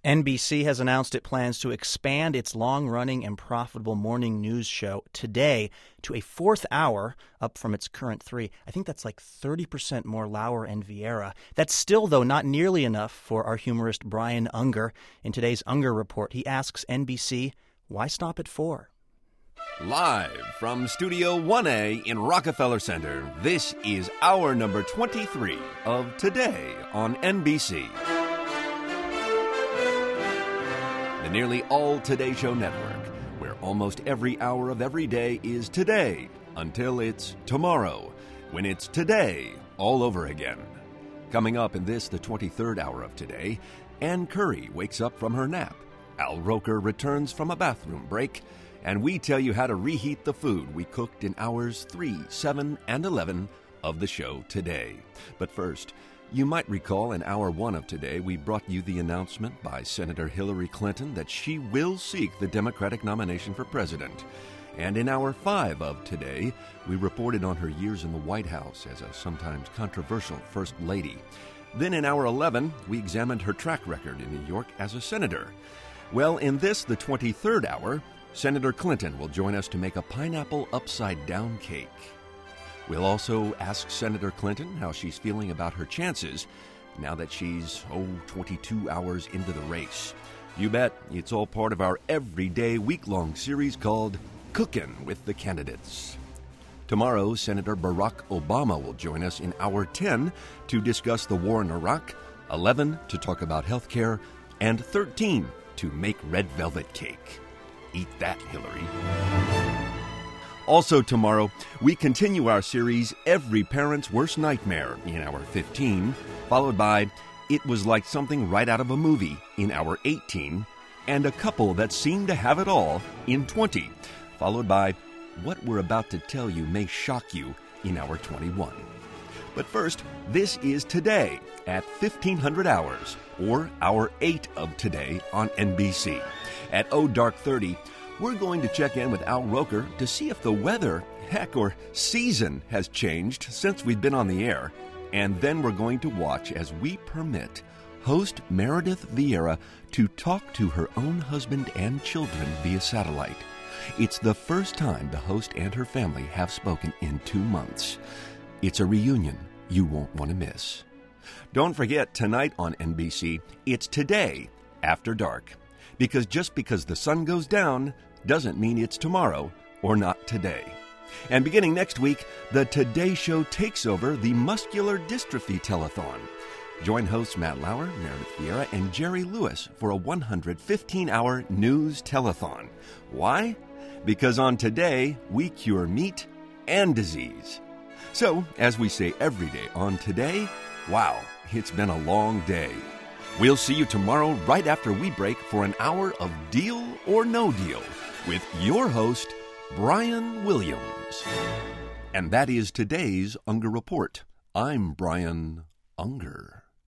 NBC has announced it plans to expand its long-running and profitable morning news show Today to a fourth hour, up from its current 3. I think that's like 30% more Lauer and Vieira. That's still, though, not nearly enough for our humorist Brian Unger. In today's Unger Report, he asks NBC, why stop at 4? Live from Studio 1A in Rockefeller Center, this is hour number 23 of Today on NBC. The nearly all Today Show network, where almost every hour of every day is today, until it's tomorrow, when it's today all over again. Coming up in this, the 23rd hour of Today, Ann Curry wakes up from her nap. Al Roker returns from a bathroom break, and we tell you how to reheat the food we cooked in hours 3, 7, and 11 of the show today. But first, you might recall in hour 1 of Today, we brought you the announcement by Senator Hillary Clinton that she will seek the Democratic nomination for president. And in hour 5 of Today, we reported on her years in the White House as a sometimes controversial First Lady. Then in hour 11, we examined her track record in New York as a senator. Well, in this, the 23rd hour, Senator Clinton will join us to make a pineapple upside-down cake. We'll also ask Senator Clinton how she's feeling about her chances now that she's, 22 hours into the race. You bet, it's all part of our everyday week-long series called Cookin' with the Candidates. Tomorrow, Senator Barack Obama will join us in hour 10 to discuss the war in Iraq, 11 to talk about health care, and 13 to make red velvet cake. Eat that, Hillary. Also tomorrow, we continue our series, Every Parent's Worst Nightmare, in hour 15, followed by It Was Like Something Right Out of a Movie in hour 18, and A Couple That Seem to Have It All in 20, followed by What We're About to Tell You May Shock You in hour 21. But first, this is Today at 1500 hours, or hour 8 of Today on NBC. At dark 30, we're going to check in with Al Roker to see if the weather, or season, has changed since we've been on the air. And then we're going to watch as we permit host Meredith Vieira to talk to her own husband and children via satellite. It's the first time the host and her family have spoken in 2 months. It's a reunion you won't want to miss. Don't forget, tonight on NBC, it's Today After Dark. Because just because the sun goes down doesn't mean it's tomorrow or not today. And beginning next week, the Today Show takes over the Muscular Dystrophy Telethon. Join hosts Matt Lauer, Meredith Vieira, and Jerry Lewis for a 115-hour news telethon. Why? Because on Today, we cure meat and disease. So, as we say every day on Today, wow, it's been a long day. We'll see you tomorrow right after we break for an hour of Deal or No Deal with your host, Brian Williams. And that is today's Unger Report. I'm Brian Unger.